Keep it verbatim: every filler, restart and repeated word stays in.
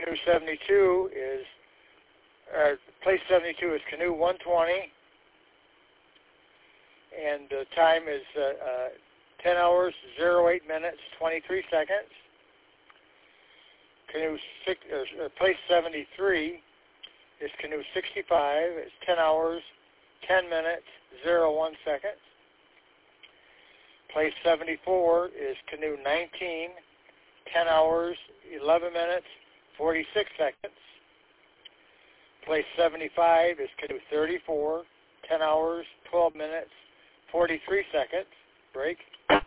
Canoe seventy-two is, uh, place seventy-two is canoe one twenty, and the time is uh, uh, ten hours, zero eight minutes, twenty-three seconds. Canoe six, uh, place seventy-three is canoe sixty-five. It's ten hours, ten minutes, zero one seconds. Place seventy-four is canoe nineteen, ten hours, eleven minutes, forty-six seconds. Place seventy-five is canoe thirty-four, ten hours, twelve minutes, forty-three seconds. Break.